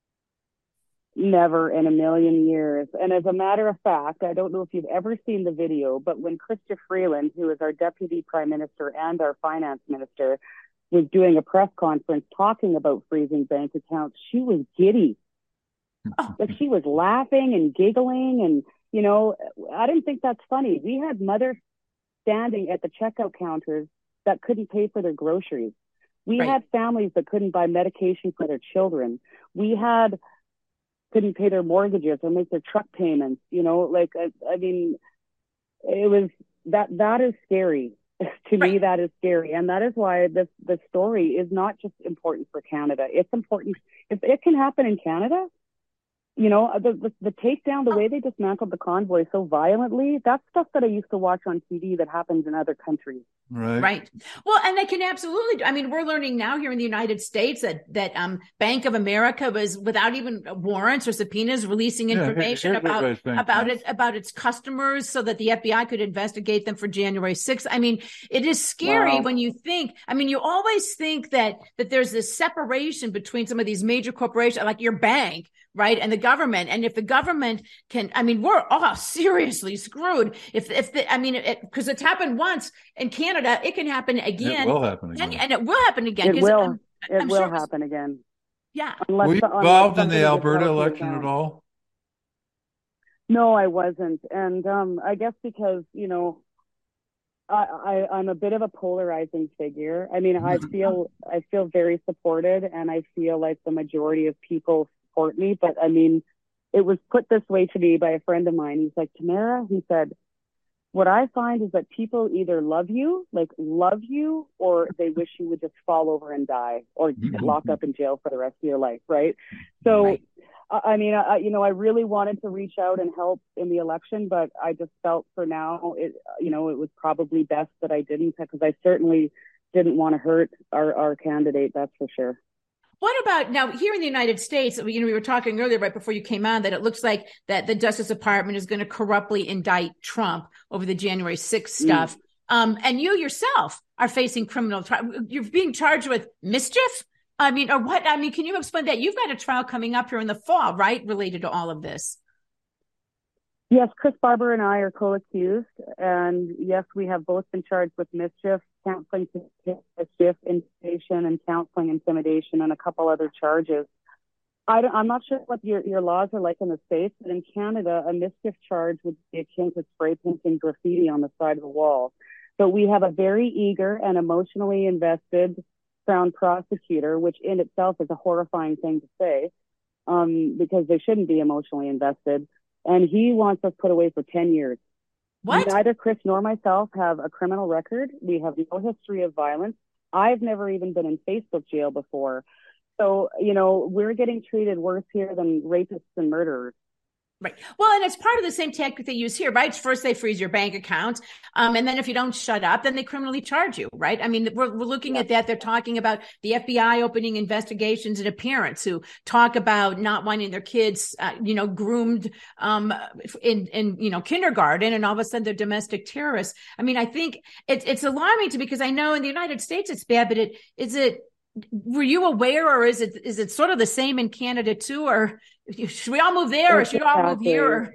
Never in a million years. And as a matter of fact, I don't know if you've ever seen the video, but when Chrystia Freeland, who is our Deputy Prime Minister and our Finance Minister, was doing a press conference talking about freezing bank accounts, she was giddy. Oh. Like she was laughing and giggling. And, you know, I didn't think that's funny. We had mothers standing at the checkout counters that couldn't pay for their groceries. We right. had families that couldn't buy medication for their children. We had couldn't pay their mortgages or make their truck payments. You know, like I, I mean, it was that that is scary to right. me. That is scary, and that is why this the story is not just important for Canada. It's important if it can happen in Canada. You know, the, the the takedown, the way they dismantled the convoy so violently, that's stuff that I used to watch on T V that happens in other countries. Right. Right. Well, and they can absolutely do. I mean, we're learning now here in the United States that that um, Bank of America was without even warrants or subpoenas releasing information yeah, about about it about its customers so that the F B I could investigate them for January sixth. I mean, it is scary wow. when you think. I mean, you always think that that there's this separation between some of these major corporations, like your bank, right, and the government. And if the government can, I mean, we're all seriously screwed. If if the, I mean, because it, it's happened once in Canada. It can happen again. It will happen again. And, and it will happen again. It will. I'm, it I'm will sure happen again. Yeah. Unless, Were you involved in the Alberta election at all? No, I wasn't. And um, I guess because, you know, I, I, I'm a bit of a polarizing figure. I mean, I feel I feel very supported, and I feel like the majority of people support me. But I mean, it was put this way to me by a friend of mine. He's like, Tamara, he said, what I find is that people either love you, like love you, or they wish you would just fall over and die or get Mm-hmm. locked up in jail for the rest of your life, right? So, Right. I mean, I, you know, I really wanted to reach out and help in the election, but I just felt for now, it, you know, it was probably best that I didn't, because I certainly didn't want to hurt our, our candidate, that's for sure. What about now here in the United States? You know, we were talking earlier, right before you came on, that it looks like that the Justice Department is going to corruptly indict Trump over the January sixth stuff. Mm. Um, and you yourself are facing criminal trial. You're being charged with mischief. I mean, or what? I mean, can you explain that? You've got a trial coming up here in the fall, right, related to all of this? Yes, Chris Barber and I are co-accused, and yes, we have both been charged with mischief, counseling mischief, intimidation, and counseling intimidation, and a couple other charges. I I'm not sure what your, your laws are like in the States, but in Canada, a mischief charge would be akin to spray painting graffiti on the side of the wall. But we have a very eager and emotionally invested Crown prosecutor, which in itself is a horrifying thing to say, um, because they shouldn't be emotionally invested. And he wants us put away for ten years. What? Neither Chris nor myself have a criminal record. We have no history of violence. I've never even been in Facebook jail before. So, you know, we're getting treated worse here than rapists and murderers. Right. Well, and it's part of the same tactic they use here, right? First, they freeze your bank account. Um, and then if you don't shut up, then they criminally charge you, right? I mean, we're, we're looking yeah. at that. They're talking about the F B I opening investigations into parents who talk about not wanting their kids, uh, you know, groomed um, in, in, you know, kindergarten, and all of a sudden they're domestic terrorists. I mean, I think it, it's alarming to, because I know in the United States it's bad, but it is it, were you aware, or is it is it sort of the same in Canada too, or should we all move there, or should we all move here?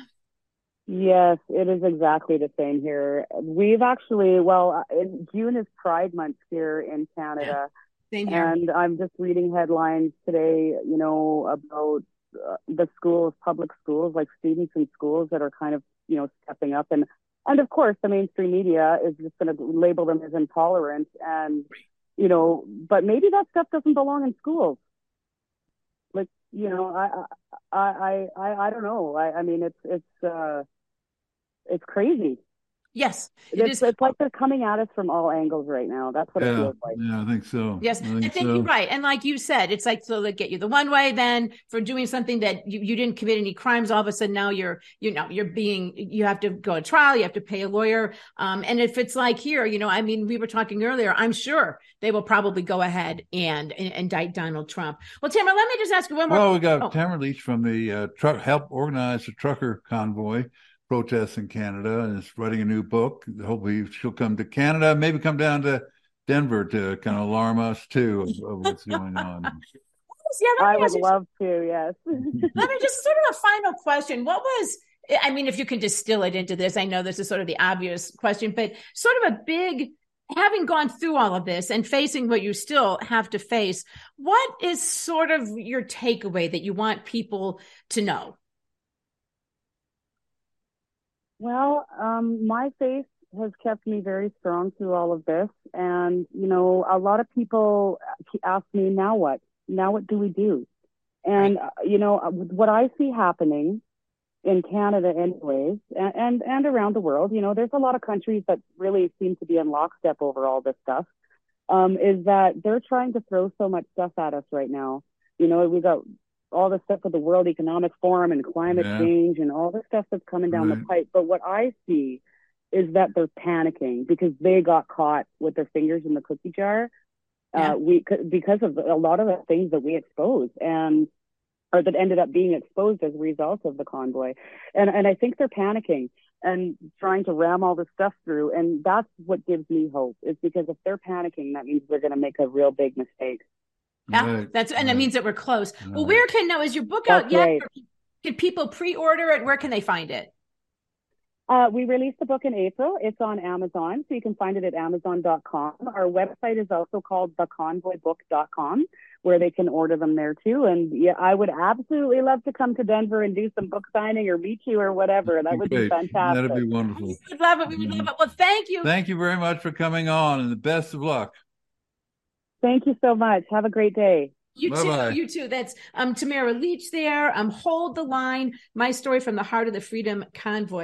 Yes, it is exactly the same here. We've actually, well, in June is Pride Month here in Canada. Yeah, same here. And I'm just reading headlines today, you know, about uh, the schools, public schools, like students in schools that are kind of, you know, stepping up. And, and of course, the mainstream media is just going to label them as intolerant. And, you know, but maybe that stuff doesn't belong in schools. Like, you know, I, I, I, I, I don't know. I, I mean, it's, it's, uh, it's crazy. Yes, it it's, is. It's like they're coming at us from all angles right now. That's what yeah, it feels like. Yeah, I think so. Yes, I think, I think so. you're right. And like you said, it's like, so they get you the one way, then for doing something that you, you didn't commit any crimes, all of a sudden now you're, you know, you're being, you have to go to trial, you have to pay a lawyer. Um, and if it's like here, you know, I mean, we were talking earlier, I'm sure they will probably go ahead and, and indict Donald Trump. Well, Tamara, let me just ask you one more. Well, we got oh. Tamara Lich from the uh, truck, help organize the trucker convoy protests in Canada, and is writing a new book. Hopefully she'll come to Canada, maybe come down to Denver to kind of alarm us too of, of what's going on. Yeah, I would love to, yes. Let me just sort of a final question. What was, I mean, if you can distill it into this, I know this is sort of the obvious question, but sort of a big, having gone through all of this and facing what you still have to face, what is sort of your takeaway that you want people to know? Well, um, my faith has kept me very strong through all of this. And, you know, a lot of people ask me, now what? Now what do we do? And, right. uh, you know, what I see happening in Canada anyways, and, and, and around the world, you know, there's a lot of countries that really seem to be in lockstep over all this stuff, um, is that they're trying to throw so much stuff at us right now. You know, we got all the stuff with the World Economic Forum and climate yeah. change and all the stuff that's coming down right. the pipe. But what I see is that they're panicking because they got caught with their fingers in the cookie jar. Yeah. Uh, we because of a lot of the things that we exposed and or that ended up being exposed as a result of the convoy. And and I think they're panicking and trying to ram all this stuff through. And that's what gives me hope, is because if they're panicking, that means they're going to make a real big mistake. Yeah, right. that's and right. that means that we're close. Right. Well, where can now is your book that's out yet? Right. Can people pre-order it? Where can they find it? Uh, we released the book in April. It's on Amazon, so you can find it at amazon dot com. Our website is also called the convoy book dot com, where they can order them there too. And yeah, I would absolutely love to come to Denver and do some book signing or meet you or whatever. That would be fantastic. That'd be wonderful. We would love it. We would love it. Well, thank you. Thank you very much for coming on, and the best of luck. Thank you so much. Have a great day. You Bye-bye. too, you too. That's um, Tamara Lich there. Um, Hold the Line, my story from the heart of the Freedom Convoy.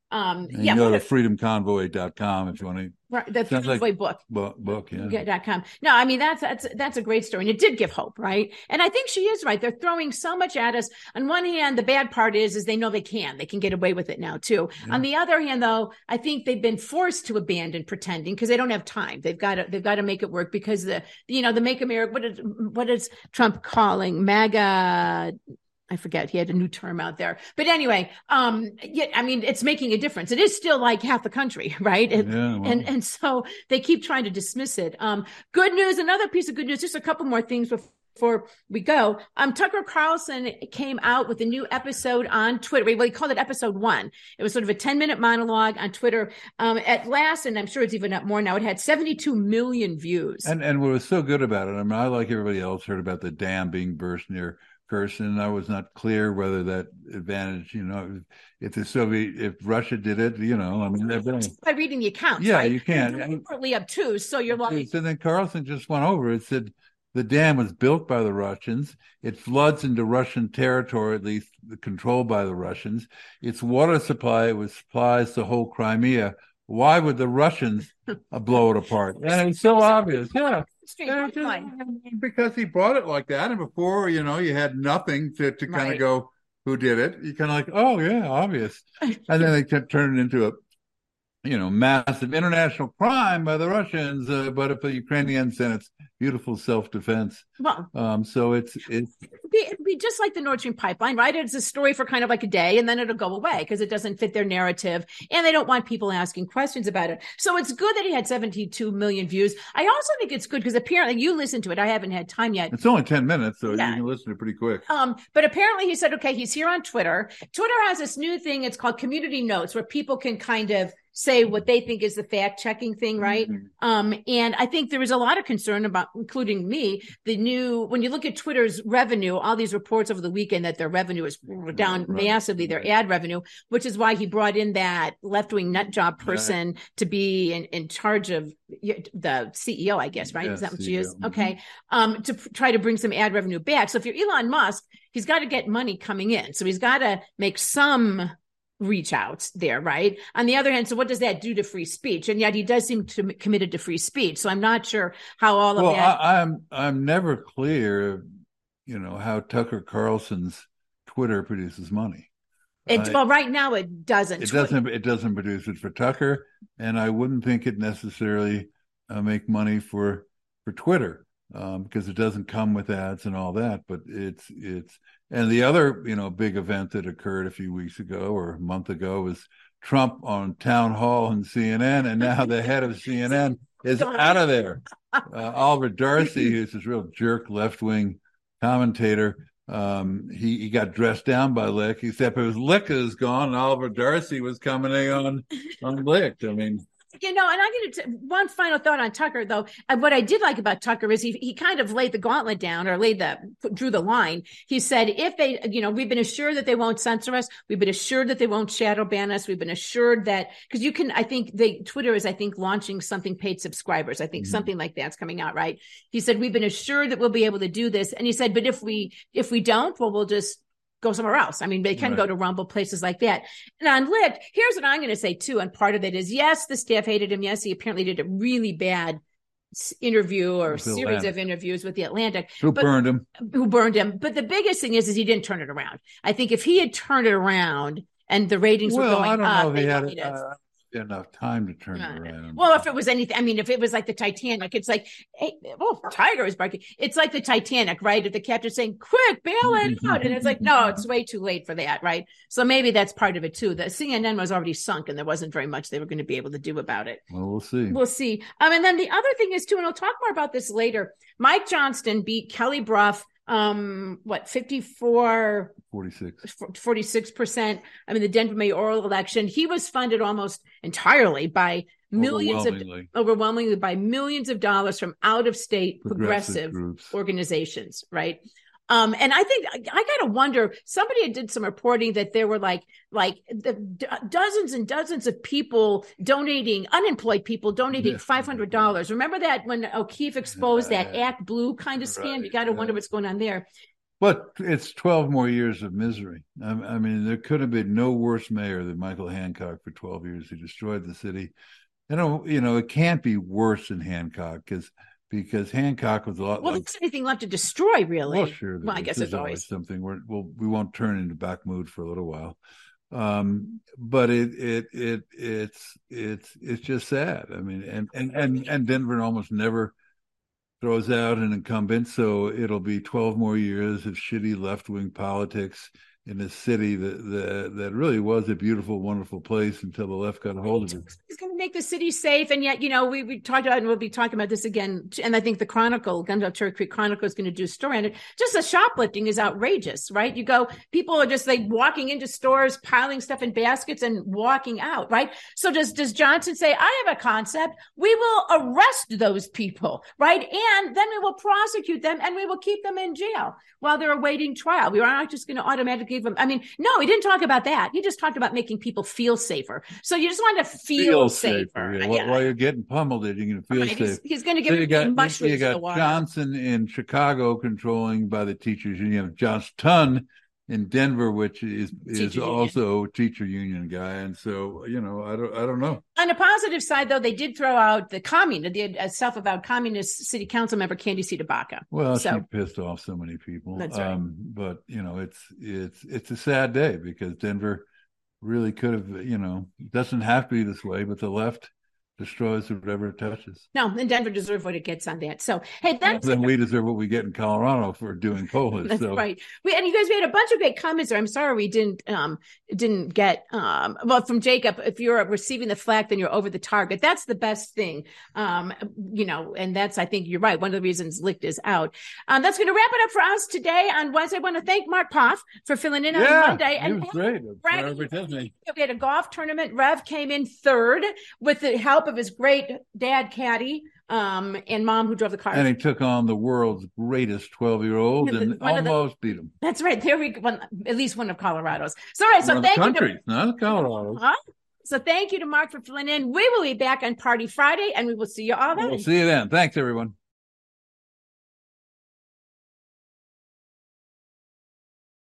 Um, and yeah, you go to freedom convoy dot com if you want to. Right, the Sounds Convoy like book. book, book, yeah. Dot com. No, I mean that's that's that's a great story, and it did give hope, right? And I think she is right. They're throwing so much at us. On one hand, the bad part is is they know they can, they can get away with it now too. Yeah. On the other hand, though, I think they've been forced to abandon pretending because they don't have time. They've got to they've got to make it work because the you know the Make America what is what is Trump calling MAGA? I forget. He had a new term out there. But anyway, um, yeah, I mean, it's making a difference. It is still like half the country, right? It, yeah, well. And and so they keep trying to dismiss it. Um, good news, another piece of good news, just a couple more things before we go. Um, Tucker Carlson came out with a new episode on Twitter. Well, he called it episode one. It was sort of a ten-minute monologue on Twitter. Um, at last, and I'm sure it's even up more now, it had seventy-two million views. And, and what was so good about it, I mean, I, like everybody else, heard about the dam being burst near Person, I was not clear whether that advantage, you know, if the Soviet, if Russia did it, you know, I mean, they've been by reading the accounts. Yeah, right? you can. Deliberately obtuse, so you're like. So then Carlson just went over it. Said the dam was built by the Russians. It floods into Russian territory, at least controlled by the Russians. Its water supply it was supplies the whole Crimea. Why would the Russians blow it apart? And it's so obvious. Yeah. Just, because he brought it like that, and before, you know, you had nothing to, to kind right. of go, who did it? You kind of like, oh yeah, obvious. And then they kept turning it into a, you know, massive international crime by the Russians, uh, but if the Ukrainians, then it's beautiful self-defense. Well, um, so it's it's it'd be, it'd be just like the Nord Stream pipeline, right? It's a story for kind of like a day, and then it'll go away because it doesn't fit their narrative, and they don't want people asking questions about it. So it's good that he had seventy-two million views. I also think it's good because apparently you listened to it. I haven't had time yet. It's only ten minutes, so yeah. you can listen to it pretty quick. Um, but apparently he said, okay, he's here on Twitter. Twitter has this new thing. It's called Community Notes, where people can kind of say what they think is the fact checking thing, right? Mm-hmm. Um, and I think there was a lot of concern about, including me, the new, when you look at Twitter's revenue, all these reports over the weekend that their revenue is down right. massively, their ad revenue, which is why he brought in that left-wing nut job person right. to be in, in charge of the C E O, I guess, right? Yes, is that what she is? Mm-hmm. Okay. Um, to p- try to bring some ad revenue back. So if you're Elon Musk, he's got to get money coming in. So he's got to make some reach outs there, right? On the other hand, so what does that do to free speech? And yet he does seem to committed to free speech. So I'm not sure how all of well, that. I, I'm I'm never clear, you know, how Tucker Carlson's Twitter produces money. It, uh, well, right now it doesn't. It doesn't. It doesn't produce it for Tucker, and I wouldn't think it necessarily uh, make money for for Twitter. Um, because it doesn't come with ads and all that, but it's it's and the other you know big event that occurred a few weeks ago or a month ago was Trump on town hall and C N N, and now the head of C N N is out of there. Uh, Oliver Darcy, who's this real jerk left wing commentator, um, he he got dressed down by Lick, except it was Lick is gone, and Oliver Darcy was coming on on Lick. I mean. You know, and I'm going to, one final thought on Tucker, though. What I did like about Tucker is he he kind of laid the gauntlet down or laid the, drew the line. He said, if they, you know, we've been assured that they won't censor us. We've been assured that they won't shadow ban us. We've been assured that, because you can, I think they, Twitter is, I think, launching something paid subscribers. I think mm-hmm. something like that's coming out, right? He said, we've been assured that we'll be able to do this. And he said, but if we, if we don't, well, we'll just go somewhere else. I mean, they can right. go to Rumble, places like that. And on Lick, here's what I'm going to say too. And part of it is, yes, the staff hated him. Yes, he apparently did a really bad interview or series Atlantic. of interviews with the Atlantic. Who but, burned him. Who burned him. But the biggest thing is, is he didn't turn it around. I think if he had turned it around and the ratings well, were going I don't up, know if he had it. Uh, enough time to turn uh, it around. Well, if it was anything, I mean, if it was like the Titanic, it's like, hey, oh, Tiger is barking. It's like the Titanic, right? If the captain's saying, quick, bail it out. And it's like, no, it's way too late for that, right? So maybe that's part of it too. The C N N was already sunk and there wasn't very much they were going to be able to do about it. Well, we'll see. We'll see. Um, and then the other thing is too, and I'll talk more about this later, Mike Johnston beat Kelly Brough, um, what, fifty-four forty-six forty-six percent. I mean, the Denver mayoral election, he was funded almost entirely by millions overwhelmingly. of overwhelmingly by millions of dollars from out of state progressive, progressive organizations, right? Um, and I think I, I got to wonder, somebody did some reporting that there were like, like the d- dozens and dozens of people donating, unemployed people donating five hundred dollars. Remember that when O'Keefe exposed that Act Blue kind of scam? Right, you got to yeah. wonder what's going on there. But it's twelve more years of misery. I, I mean, there could have been no worse mayor than Michael Hancock for twelve years. He destroyed the city. I don't, you know, it can't be worse than Hancock because because Hancock was a lot. Well, like, there's anything left to destroy, really. Well, sure. Well, I guess there's there's always something. We're, we'll, we won't turn into back mood for a little while. Um, but it, it, it, it's, it's, it's just sad. I mean, and, and, and, and Denver almost never throws out an incumbent. So it'll be twelve more years of shitty left-wing politics in a city that, that, that really was a beautiful, wonderful place until the left got a hold of it. It's going to make the city safe. And yet, you know, we, we talked about, and we'll be talking about this again. And I think the Chronicle, Gun Turtle Creek Chronicle is going to do a story on it. Just the shoplifting is outrageous, right? You go, people are just like walking into stores, piling stuff in baskets and walking out, right? So does, does Johnson say, I have a concept. We will arrest those people, right? And then we will prosecute them and we will keep them in jail while they're awaiting trial. We are not just going to automatically give them. I mean, no, he didn't talk about that. He just talked about making people feel safer. So you just want to feel, feel safer. safer. Yeah. Yeah. While you're getting pummeled, you're going to feel right. safe. He's, he's going to give so you got, mushrooms you got to the water. Johnson in Chicago controlling by the teachers union. You have Johnston in Denver, which is is teacher also union. teacher union guy. And so, you know, I don't I don't know. On the positive side, though, they did throw out the communist, the self-avowed communist city council member, Candy C. DeBaca. Well, so, she pissed off so many people. That's right. Um, but, you know, it's it's it's a sad day because Denver really could have, you know, doesn't have to be this way, but the left destroys whatever it touches. No, and Denver deserves what it gets on that. So, hey, that's well, then we deserve what we get in Colorado for doing Polish. That's so. right. We and you guys, we had a bunch of great comments there. I'm sorry we didn't um didn't get um well from Jacob. If you're receiving the flack, then you're over the target. That's the best thing. Um, you know, and that's I think you're right. One of the reasons Licht is out. Um, that's going to wrap it up for us today on Wednesday. I want to thank Mark Poff for filling in yeah, on Monday. And it was great. Brad, we had a golf tournament. Rev came in third with the help of his great dad caddy um and mom who drove the car, and he took on the world's greatest twelve-year-old and almost the, beat him. That's right. There we go. At least one of Colorado's. So all right. So one thank country, you to not Colorado. Huh? So thank you to Mark for filling in. We will be back on Party Friday, and we will see you all then. We'll see you then. Thanks, everyone.